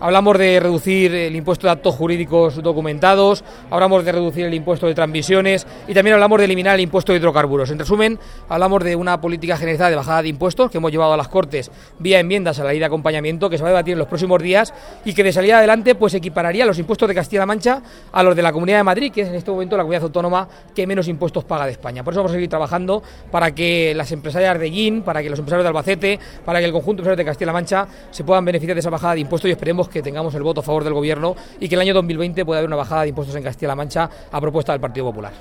hablamos de reducir el impuesto de actos jurídicos documentados, hablamos de reducir el impuesto de transmisiones y también hablamos de eliminar el impuesto de hidrocarburos. En resumen, hablamos de una política generalizada de bajada de impuestos que hemos llevado a las Cortes vía enmiendas a la ley de acompañamiento que se va a debatir en los próximos días y que de salida adelante pues equipararía los impuestos de Castilla-La Mancha a los de la Comunidad de Madrid, que es en este momento la comunidad autónoma que menos impuestos paga de España. Por eso vamos a seguir trabajando para que las empresarias de Guín, para que los empresarios de Albacete, para que el conjunto de empresarios de Castilla-La Mancha se puedan beneficiar de esa bajada de impuestos y esperemos que tengamos el voto a favor del Gobierno y que el año 2020 pueda haber una bajada de impuestos en Castilla-La Mancha a propuesta del Partido Popular.